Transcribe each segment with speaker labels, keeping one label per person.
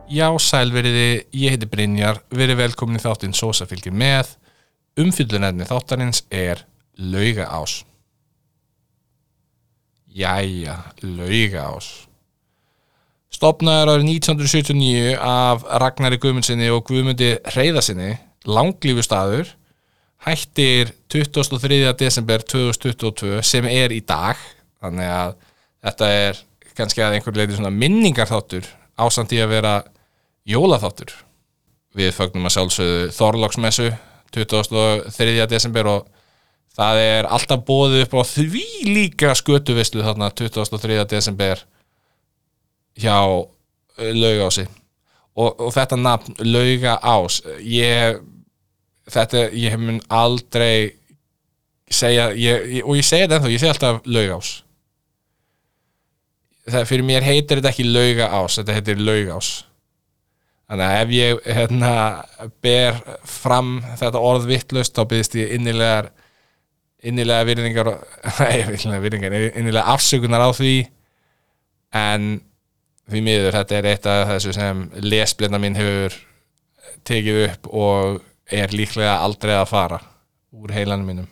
Speaker 1: Já, sælveriði, ég heiti Brynjar, verið velkomin í þáttinn Sósa fylgir með. Umfjöllunarefni þáttarins Laugaás. Jæja, Laugaás. Stofnaður árið 1979 af Ragnari Guðmundsinni og Guðmundi Hreiðarsinni, langlífustaður, hættir 23. desember 2022 sem í dag, þannig að þetta kannski að einhver leiti svona minningarþáttur ásamt í að vera jólaþáttur. Við fögnum að sjálfsögðu Þorláksmessu 23. desember og það alltaf boðið upp á því líka skötuveislu þarna 23. desember hjá Laugaási og þetta nafn Laugaás ég mun aldrei segja og ég segi þetta ennþá, ég segi alltaf Laugaás. Það fyrir mér heitir þetta ekki Laugaás, þetta heitir Laugaás. Þannig að ef ég ber fram þetta orð vitlaust þá biðst ég innilega virðingar innilega afsökunar á því, en því miður þetta eitt af þessu sem lesblinda mín hefur tekið upp og líklega aldrei að fara úr heilanum mínum.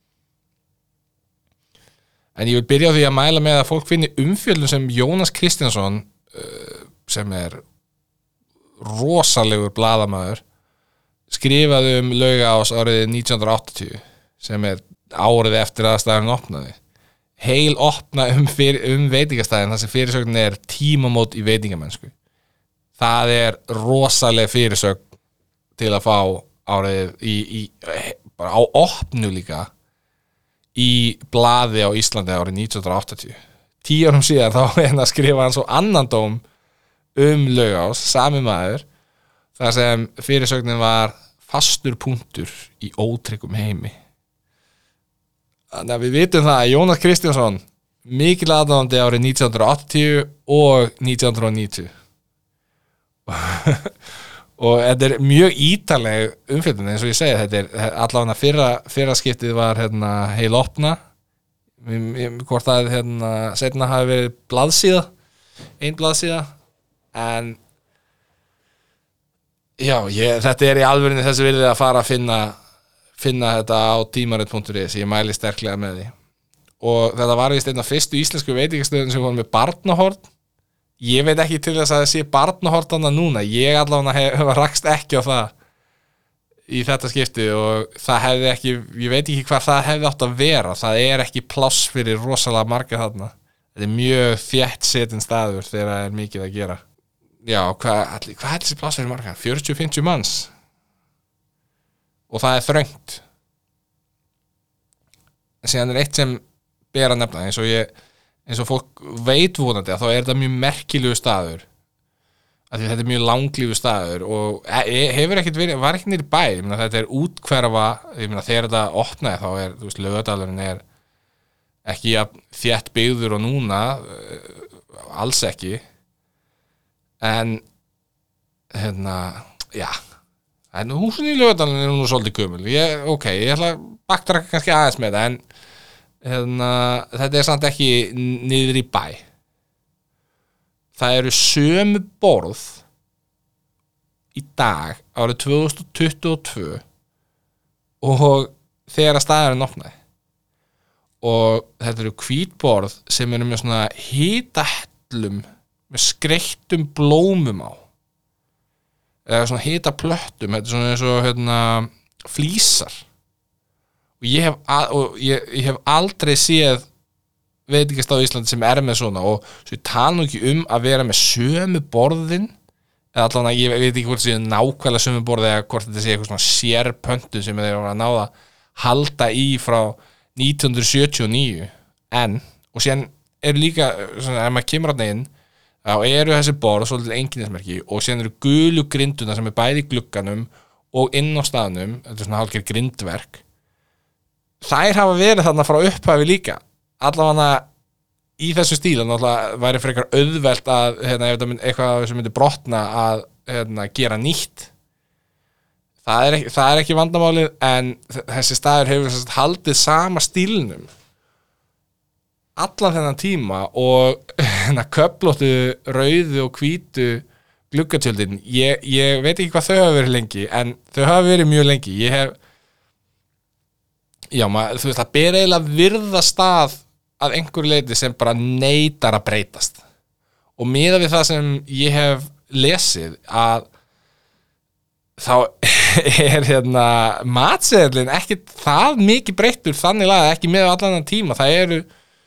Speaker 1: En ég vil byrja á því að mæla með að fólk finni umfjöllun sem Jónas Kristjánsson sem rosalegur blaðamaður skrifaði Laugaás árið 1980 sem árið eftir að staðurinn opnaði. Heil opna veitingastæðin þar sem fyrirsögnin tímamót í veitingamennsku. Það rosaleg fyrirsögn til að fá árið bara á opnu líka í blaði á Íslandi árið 1980. 10 árum síðan þá skrifa hann svo annan dóm Laugaás, sami maður, þar sem fyrirsögnin var fastur punktur í ótryggum heimi. Þannig að við vitum það að Jónas Kristjánsson mikil aðdáandi árið 1980 og 1990 og þetta mjög ítarleg umfjöllun, eins og ég segi, þetta allavega fyrra skiptið var heil opna, hvort það seinna hafi verið blaðsíða, ein blaðsíða, en já, þetta í alvörinni þessi virði að fara að finna þetta á tímarit.is, ég mæli sterklega með því. Og þetta var vist einn af fyrstu íslensku veitingastöðum sem var með barnahorn. Ég veit ekki til þess að það sé barnahorn núna, ég allavega hef rakst ekki á það í þetta skipti og það hefði ekki, ég veit ekki hvað það hefði átt að vera, það ekki pláss fyrir rosalega marga þarna. Þetta mjög þétt setin staður þegar það mikið að gera. Já, hvað þessi pláss fyrir marga? 40-50 manns. Og það þröngt. Síðan eitt sem ber að nefna, eins og fólk veit vonandi að þá þetta mjög merkilegur staður. Af því þetta mjög langlífu staður og hefur ekkert verið, var ekkert niður í bæ, þetta útkverfa, þegar þetta opnaði þá þú veist, Laugardalurinn ekki þétt byggður og núna, alls ekki, en já, en húsin í Laugardalinn nú svolítið gömul, ég ætla að backtracka kannski aðeins með það, en þetta samt ekki niður í bæ. Það eru sömu borð í dag árið 2022 og þegar að staðurinn opnaði. Og þetta eru hvítborð sem með svona hitahellum með skreyttum blómum á eða svona hitaplöttum, þetta svona eins og flísar og ég hef aldrei séð veitingastað á Íslandi sem með svona og svo ég tala nú ekki að vera með sömu borðin eða allavega ég veit ekki hvort það sé nákvæmlega sömu borði eða hvort þetta sé eitthvað svona sérpöntu sem þeir voru að náða halda í frá 1979 og síðan líka svona, ef maður kemur inn þá þessi borð svolítið einkennismerki og síðan gulu grinduna sem bæði í glugganum og inn á staðnum, þetta svona hálfgerð grindverk. Þær hafa verið þarna frá upphafi líka, allavega í þessu stíl, náttúrulega væri frekar auðvelt að ef þetta eitthvað sem myndi brotna að gera nýtt. Það ekki vandamálið, en þessi staður hefur haldið sama stílnum allan þennan tíma og köflóttu rauðu og hvítu gluggatjöldin, ég veit ekki hvað þau hafa verið lengi, en þau hafa verið mjög lengi. Ég hef þú veist, það ber eiginlega virðast að einhverju leyti sem bara neitar að breytast, og miðað við það sem ég hef lesið að þá matseðlinn ekki það mikið breyttur þannig að ekki með allan tíma. Það er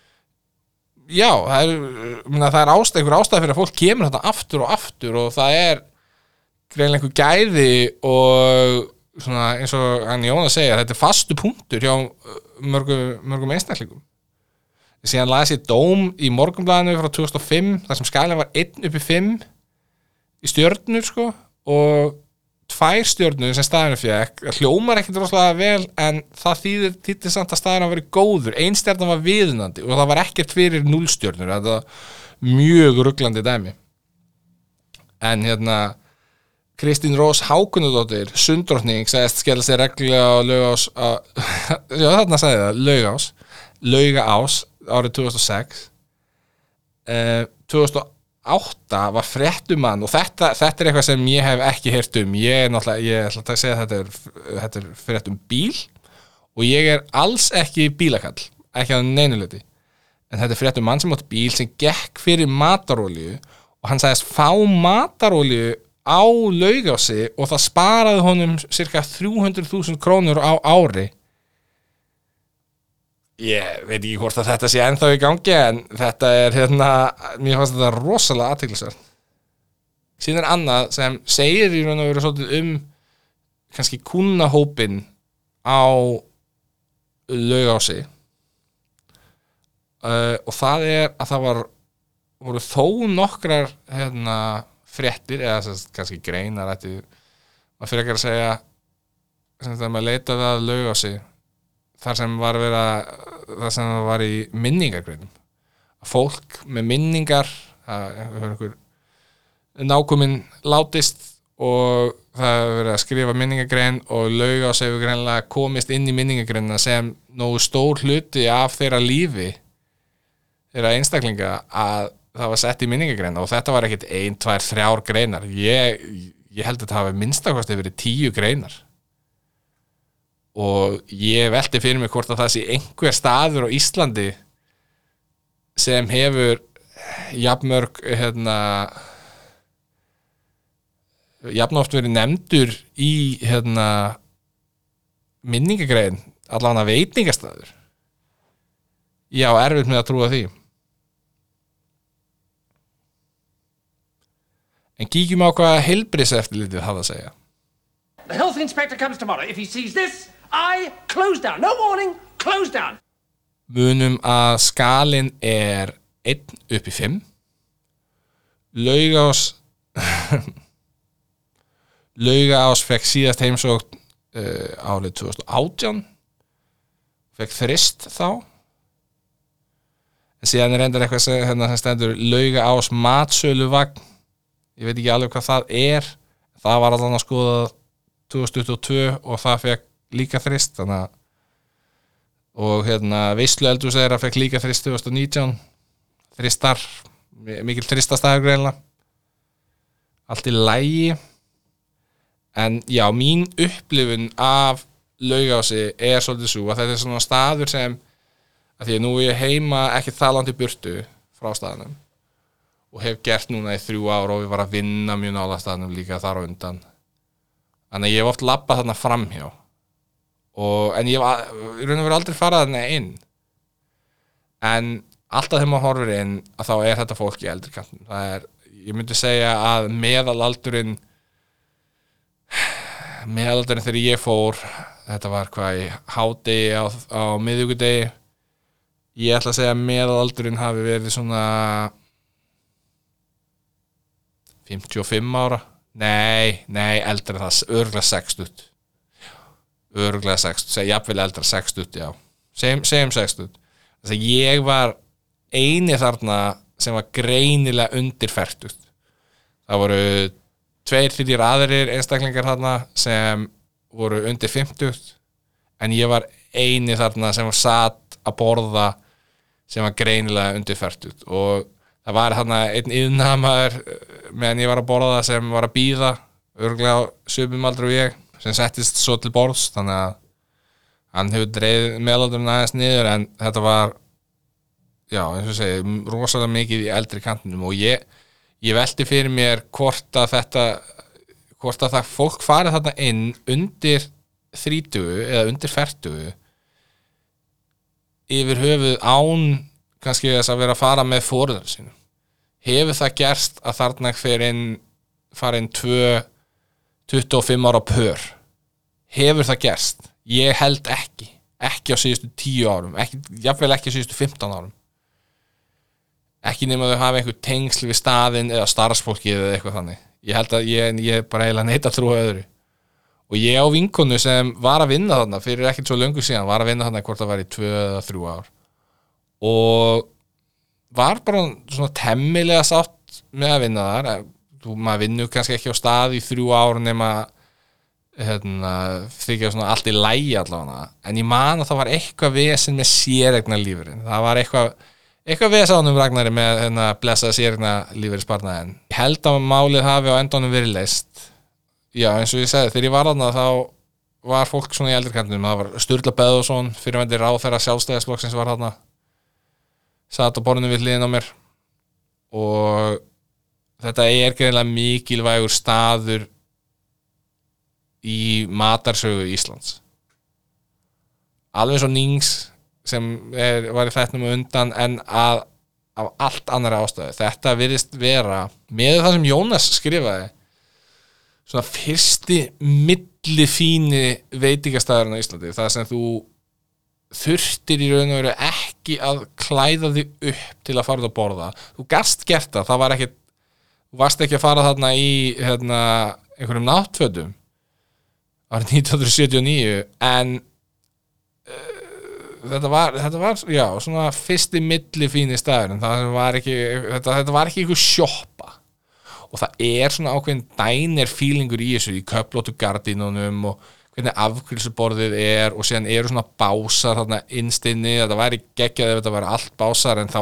Speaker 1: einhver ástæð fyrir að fólk kemur þetta aftur og aftur, og það er greinilega einhver gæði og svona, eins og hann Jónas segja, þetta er fastu punktur hjá mörgum einstaklingum. Síðan las ég dóm í Morgunblaðinu frá 2005 þar sem skalan var 1/5 í stjörnur, sko, og 2 stjörnur sem staðinu fékk. Hljómar ekkert rosalega vel, en það þýddi samt að staðinu að vera góður. 1 stjarnan var viðunandi og það var ekkert fyrir 0 stjörnur. Þetta var mjög ruglandi dæmi. En Kristín Rós Hákonardóttir, sunddrottning, sagðist skella sér reglulega á Laugás þarna sagði það, Laugaás árið 2006. 2008 var fréttumann, og þetta er eitthvað sem ég hef ekki heyrt ég ætla að segja að þetta er frétt bíl, og ég er alls ekki bílakall, ekki að neinu leyti, en þetta er frétt mann sem átt bíl sem gekk fyrir matarolíu, og hann sagðist fá matarolíu á Laugási og það sparaði honum cirka 300.000 krónur á ári. Ég veit ekki hvort að þetta sé ennþá í gangi, en þetta er mér fannst þetta rosalega athyglisvert. Síðan er annað sem segir í raun og veru svolítið kannski kúnnahópinn á Laugási, og það er að það voru þó nokkrar fréttir, eða kannski greinar, maður fyrir ekki að segja sem það maður leitaði að Laugási þar sem var í minningargreinum, að fólk með minningar, einhver nákominn látist og það hefur verið að skrifa minningargrein, og Laugás hefur greinilega komist inn í minningargreinina sem nógu stór hluti af þeirra lífi, þeirra einstaklinga, að það var sett í minningargreina, og þetta var ekkert 1, 2, 3 greinar. Ég held að það hafi minnstakosti verið 10 greinar, og ég velti fyrir mig hvort að það sé einhver staður á Íslandi sem hefur jafnmörg jafnoft verið nefndur í minningargrein, allavega veitingastaður. Já, erfitt með að trúa því. En kíkjum á hvað heilbrigðiseftirlitið hafa að segja.
Speaker 2: The health inspector comes tomorrow. If he sees this, I close down. No warning, close down.
Speaker 1: Munum að skalinn er 1/5. Laugaás fekk síðast heimsókn árið 2018. Fekk þrist þá. En síðan er reyndar eitthvað sem stendur Laugaás matsöluvagn. Ég veit ekki alveg hvað það er. Það var allan að skoða 2022 og það fekk líka þrist, þannig að og veislueldhús þeirra fekk líka þrist 2019. Þristar, mikil þristastæður greinilega. Allt í lagi. En já, mín upplifun af Laugási er svolítið svo að þetta er svona staður sem, að því að nú er ég heima ekki það langt í burtu frá staðnum og hef gert núna í 3 ár og við var að vinna mjög nála staðnum líka þar á undan. Þannig að ég hef oft labbað þarna framhjá, en ég hef í raun og veru aldrei farað þarna inn. En alltaf þegar maður horfir inn að þá er þetta fólk í eldri kantinum. Það er, ég myndi segja að meðalaldurinn þegar ég fór, þetta var hvað í hádegi á miðvikudegi, ég ætla að segja að meðalaldurinn hafi verið svona 55 ára. Nei, eldri en það, örugglega 60. Örugglega 60, jafnvel eldra 60, já. Segjum 60. Þess að ég var eini þarna sem var greinilega undir 40. Það voru 2-3 aðrir einstaklingar þarna sem voru undir 50, en ég var eini þarna sem satt að borða sem var greinilega undir 40, og það var þarna einn iðnaðarmaður meðan ég var að borða það sem var að bíða örugglega á svipum aldrei og ég sem settist svo til borðs þannig að hann hefur dreifð meðaldurinn aðeins niður en þetta var já, eins og segi, rosalega mikið í eldri kantinum og ég velti fyrir mér hvort að það fólk farið þarna inn undir 30 eða undir 40 yfir höfuð án kannski þess að vera að fara með foreldrar sínum. Hefur það gerst að þarna fara inn 25 ára pör? Hefur það gerst? Ég held ekki á síðustu 10 árum, jafnvel ekki á síðustu 15 árum. Ekki nema þau hafa einhver tengsl við staðinn eða starfsfólkið eða eitthvað þannig. Ég held að ég bara eiginlega neita að trúa öðru. Og ég á vinkonu sem var að vinna þarna fyrir ekkert svo löngu síðan, var að vinna þarna hvort það var í 2 eða 3 ár. Og var bara svona temmilega sátt með að vinna þar. Maður vinnur kannski ekki á stað í 3 ár nema þykja svona allt í lagi allavega. En ég man að það var eitthvað vesen með séreignarlífurinn. Það var eitthvað vesen Ragnari með blessaða séreignarlífurissparnaðinn. Ég held að málið hafi á endanum verið leyst. Já, eins og ég segði, þegar ég var þarna þá var fólk svona í eldri kantinum. Það var Sturla Böðvarsson, fyrirverandi ráðherra Sjálfstæðisflokksins var þarna. Sat á borðinu við hliðina á mér og þetta greinilega mikilvægur staður í matarsögu Íslands. Alveg svo Nings sem var í þættinum undan en af allt annarri ástæðu. Þetta virðist vera með það sem Jónas skrifaði svona fyrsti millifíni veitingastæðurinn á Íslandi, það sem þú þurftir í raun og veru ekki að klæða þig upp til að fara út að borða. Þú gast gert það var ekki, þú varst ekki að fara þarna í einhverjum náttfötum árið 1979 en þetta var já, svona fyrsti millifíni staðurinn, þetta var ekki einhver sjoppa. Og það svona ákveðin diner feelingur í þessu í köflóttu gardínunum og hvernig afkvölsuborðið og síðan eru svona básar þarna innst inni. Þetta væri geggjað ef þetta væri allt básar en þá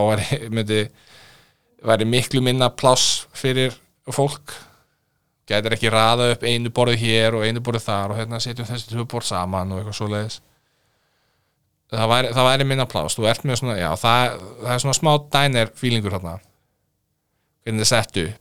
Speaker 1: væri miklu minna pláss fyrir fólk. Gætir ekki raða upp einu borðið hér og einu borðið þar og setjum þessi 2 borð saman og eitthvað svoleiðis. Það væri minna pláss. Þú ert með svona, já, það svona smá diner feelingur þarna. Hvernig það sett upp.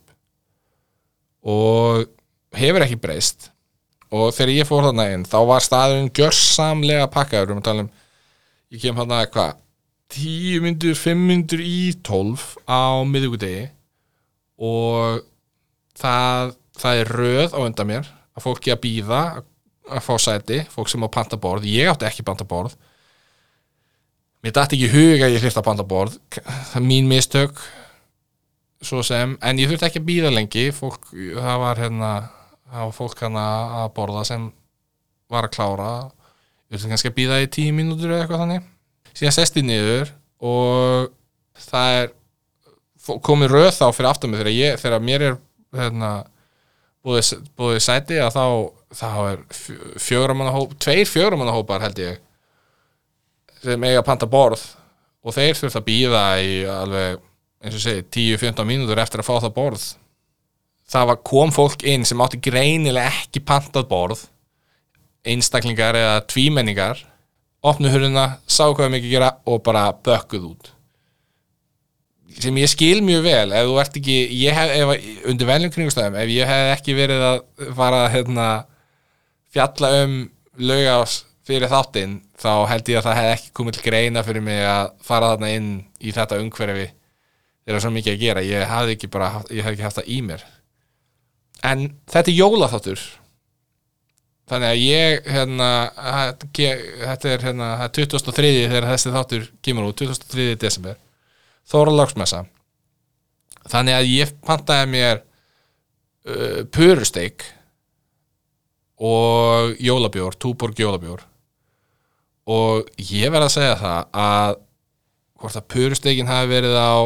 Speaker 1: Og hefur ekki breyst og þegar ég fór þarna inn þá var staðurinn gjörsamlega pakkaður ég kem þarna 10 mínútur, 5 mínútur í 12 á miðvikudegi og það röð á undan mér að fólki að bíða að fá sæti, fólk sem á panta borð. Ég átti ekki panta borð, mér datt ekki í hug að ég þyrfti að panta borð, það mín mistök svo sem, en ég þurfti ekki að bíða lengi það var fólk að borða sem var að klára ég þurfti kannski að bíða í 10 mínútur eða eitthvað þannig, síðan sest ég niður og það komið röð þá fyrir aftan mig þegar mér búið sæti að þá 4 manna hóp 2 4 manna hópar held ég sem eiga að panta borð og þeir þurfti að bíða í alveg eins og segi 10-15 mínútur eftir að fá það borð. Kom fólk inn sem átti greinilega ekki pantað borð, einstaklingar eða tvímenningar, opnu hurðina, sá hvað mikið gera og bara bökkuð út. Sem ég skil mjög vel, ef þú ert ekki, undir venjum kringumstæðum, ef ég hef ekki verið að fara fjalla Laugás fyrir þáttinn, þá held ég að það hef ekki komið til greina fyrir mig að fara þarna inn í þetta umhverfi. Það svo mikið að gera, ég hef ekki haft það í mér. En þetta jólaþáttur. Þannig að ég þetta er 23. þegar þessi þáttur kemur út, 23. desember. Þorláksmessa. Þannig að ég pantaði mér purusteik og jólabjór, Túborg jólabjór. Og ég verð að segja það að hvort að purusteikin hafi verið á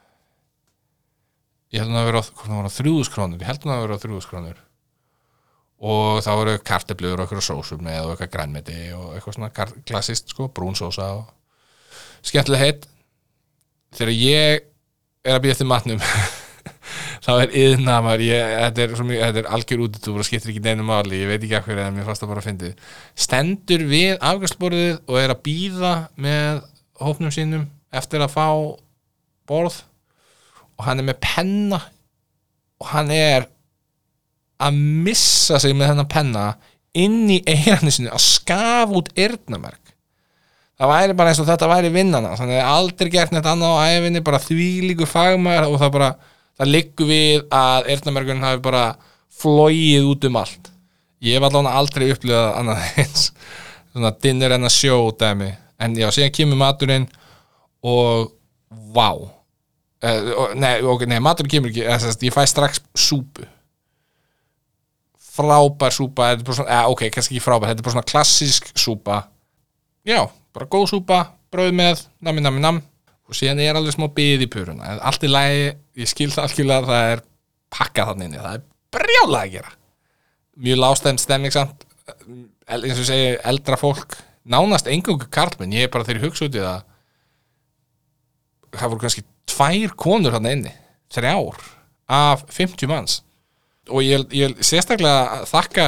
Speaker 1: ég held að það vera á 3.000 krónur ég held að það vera á 3.000 krónur og það voru kartöflur og eitthvað sósum með og eitthvað grænmeti og eitthvað svona klassist brún sósa og skemmtileg heitt þegar ég að bíða eftir matnum þá iðnaðar þetta er algjör útúr og skiptir ekki neinu máli, ég veit ekki af hverju en mér fannst það bara að fyndið stendur við afgreiðsluborðið og að bíða með hópnum sínum eftir að fá borð og hann með penna og hann að missa sig með þennan penna inn í eyranu sinu að skafa út eyrnamerg það væri bara eins og þetta væri vinnana þannig að aldrei gert neitt annað á ævinni bara þvílíkur fagmaður og það liggur við að eyrnamergurinn hafi bara flogið út allt ég hef allavega aldrei upplifað annað eins svona dinner and a show dæmi en já, síðan kemur maturinn og vá nei, maturinn kemur ekki ég fæ strax súpu frábær súpa þetta er bara svona, ok, kannski ekki frábær þetta er bara svona klassísk súpa já, bara góð súpa, brauð með nam og síðan alveg smá bið í puruna allt í lagi, ég skil það algjörlega það pakkað þannig inni, það brjálega að gera mjög lágstæðn stemming samt eins og ég segi, eldra fólk nánast engungu karlmenn, ég bara þegar ég hugsa út í það voru kannski 2 konur þarna inni 3 af 50 manns og ég sérstaklega þakka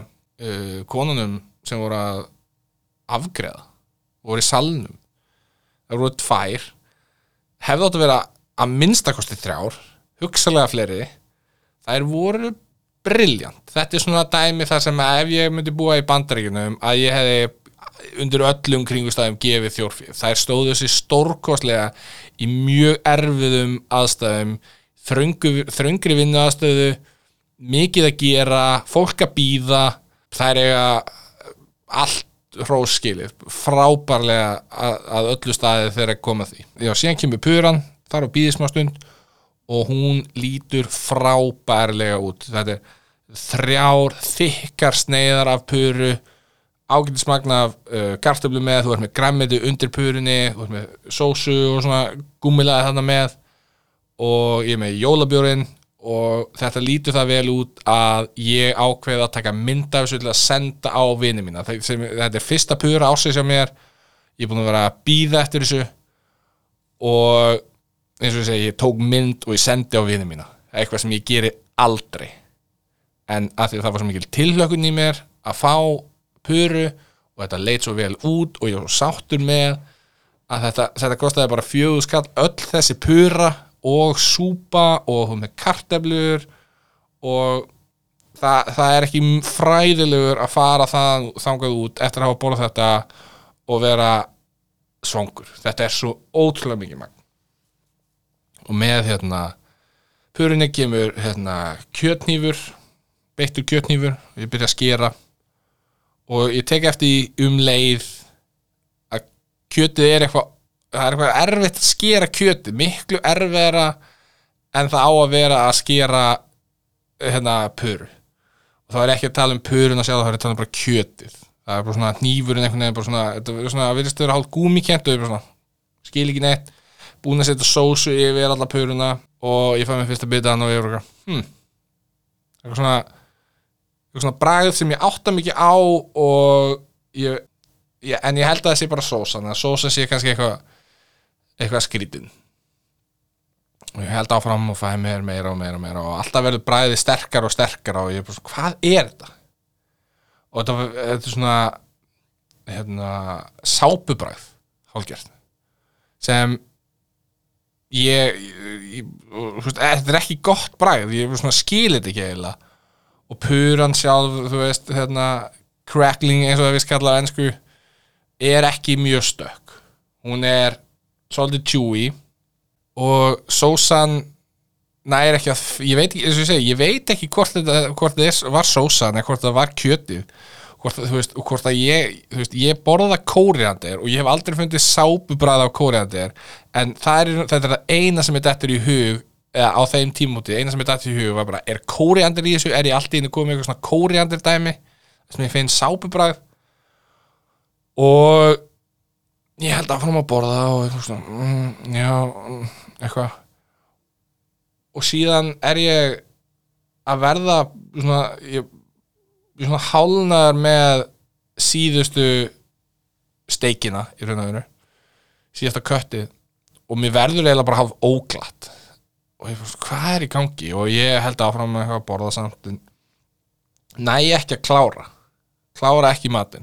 Speaker 1: konunum sem voru að afgreiða voru í salnum það voru 2 hefði átt að vera að minnstakosti 3 hugsalega fleiri þær voru brilljant þetta svona dæmi þar sem ef ég myndi búa í Bandaríkjunum að ég hefði undir öllum kringustæðum gefið þjórfið þær stóðu sig stórkostlega í mjög erfiðum aðstæðum þröngri vinnu aðstöðu mikið að gera, fólk að bíða þær allt hróskilið, frábærlega að öllu staði þegar koma því. Já, síðan kemur puran, þar á bíði smá stund og hún lítur frábærlega út. Þetta 3 þykkar sneiðar af puru, ágætismagn af kartöflu með, þú ert með grænmeti undir purunni, þú ert með sósu og svona gúmmilaði þarna með og ég er með jólabjórinn og þetta lítur það vel út að ég ákveði að taka mynd af þessu til að senda á vini mína. Þetta fyrsta pura ársins hjá mér, ég er búin að vera að bíða eftir þessu og eins og ég segi, ég tók mynd og ég sendi á vini mína. Eitthvað sem ég geri aldrei. En að því það var svo mikil tilhlökkun í mér að fá puru og þetta leit svo vel út og ég var svo sáttur með að þetta kostaði bara 4 skall öll þessi pura og súpa og með kartöflur og það er ekki fræðilegur að fara þangað út eftir að hafa borðað þetta og vera svangur. Þetta er svo ótrúlega mikið magn. Og með purunni kemur kjöthnífur, beittur kjöthnífur, ég byrja að skera og ég tek eftir leið að kjötið er eitthvað erfitt að skera kjötið, miklu erfiðara en það á að vera að skera puru og það er ekki að tala um puruna sjálf, það er að tala um bara kjötið það er bara svona hnífurinn einhvern veginn bara svona, þetta er svona, virðist vera hálf gúmíkennt og ég bara svona, skil ekki neitt búin að setja sósu yfir alla puruna og ég fæ mér fyrsta bitaðan og ég er eitthvað svona bragð sem ég átta mikið á og en ég held að það sé bara sósa, þannig að sósa sé kannski eitthvað skrítinn og ég held áfram og fæ mér meira og alltaf verður bragðið sterkar og sterkar og ég er bara svona, hvað er þetta? Og þetta er svona sápubragð hálfgert sem þetta er ekki gott bragð, ég er svona skil þetta ekki eiginlega og puran sjálf, þú veist crackling eins og það við kalla á ensku er ekki mjög stökk hún er svolítið chewy og sósan næri ekki að, ég veit ekki, eins og ég segi ég veit ekki hvort þetta var sósan eða hvort það var kjötið hvort að ég borða kóríander og ég hef aldrei fundið sápubragð af kóríander en þetta er það eina sem er dettur í hug eða á þeim tímúti, eina sem er dettur í hug var bara, er kóríander í þessu, er ég alltaf inn að koma með eitthvað svona kóríander dæmi sem ég finn sápubragð og ég held áfram að borða og eitthvað svona, eitthvað og síðan er ég að verða svona, ég svona hálnaður með síðustu steikina í raun og veru síðasta köttið og mér verður eiginlega bara hálf óglatt og ég bara, hvað er í gangi? Og ég held áfram með eitthvað að borða samt en næ ekki að klára ekki matinn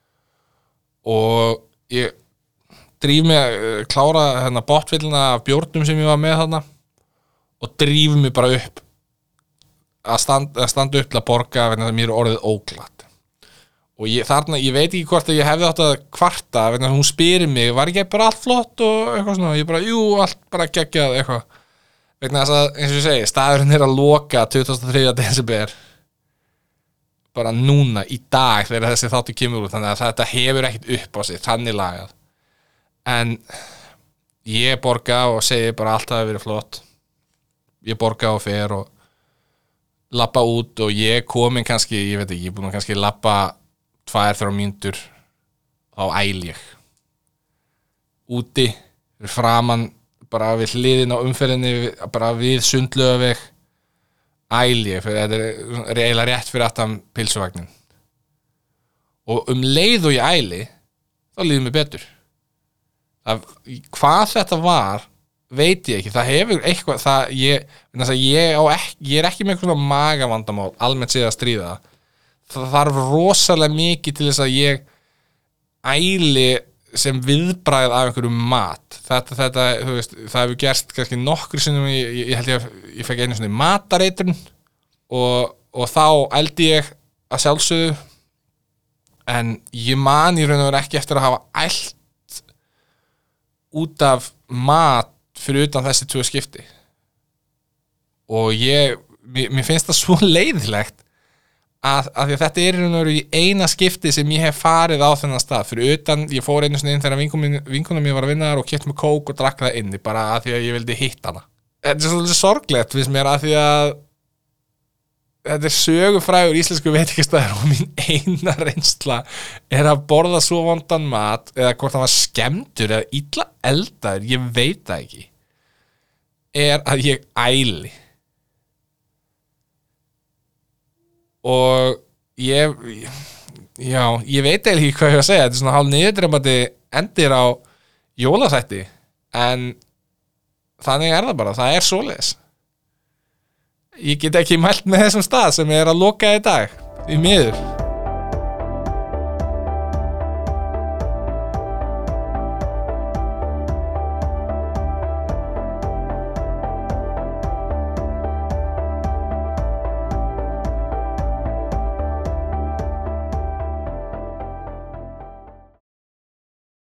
Speaker 1: og ég dríf mig klára hérna botfyllina af bjórnum sem ég var með þarna og dríf mig bara upp að standa upp til að borga vegna það mér er orðið óglatt og ég veit ekki hvort að ég hefði átt að kvarta vegna hún spyrir mig, var ekki bara allt flott og eitthvað svona, ég bara, jú, allt bara geggjað eitthvað, vegna þess að eins og ég segi, staðurinn er að loka 23. desember bara núna, í dag þegar þessi þáttu kemur út, þannig að þetta hefur ekkert upp á sig, þannig lagað en ég borga og segi bara allt hafi verið flott ég borga og fer og labba út og ég komin kannski, ég veit ekki, ég búin að kannski labba 2-3 mínútur þá æl ég úti fyrir framan bara við hliðin á umferðinni bara við Sundlaugaveg æl ég, fyrir þetta er eiginlega rétt fyrir aftan pilsuvagnin og leið og ég æli þá líður mér betur hvað þetta var veit ég ekki, það hefur eitthvað ég er ekki með eitthvað magavandamál almennt séð að stríða það þarf rosalega mikið til þess að ég æli sem viðbragð af einhverju mat þetta þú veist, það hefur gerst kannski nokkru sinnum ég held ég fekk einu svona matareitrun og þá ældi ég að sjálfsögðu en ég man í raun og veru ekki eftir að hafa ælt út af mat fyrir utan þessi 2 skipti og mér finnst það svo leiðilegt að því að þetta er í raun og veru í eina skipti sem ég hef farið á þennan stað fyrir utan, ég fór einu sinni inn þegar vinkona mér var að vinna þar og keypti með kók og drakk það inni bara að því að ég vildi hitta hana þetta er svolítið sorglegt finnst mér að því að þetta er sögufrægur íslensku veitingastæður og mín eina reynsla er að borða svo vondan mat eða hvort hann var skemmtur eða illa eldaður, ég veit það ekki er að ég æli og ég veit eiginlega ekki hvað ég var að segja þetta er svona hálf niðurdrepandi endir á jólaþætti en þannig er það bara, það er svoleiðis ég get ekki mælt með þessum stað sem er að loka í dag í miður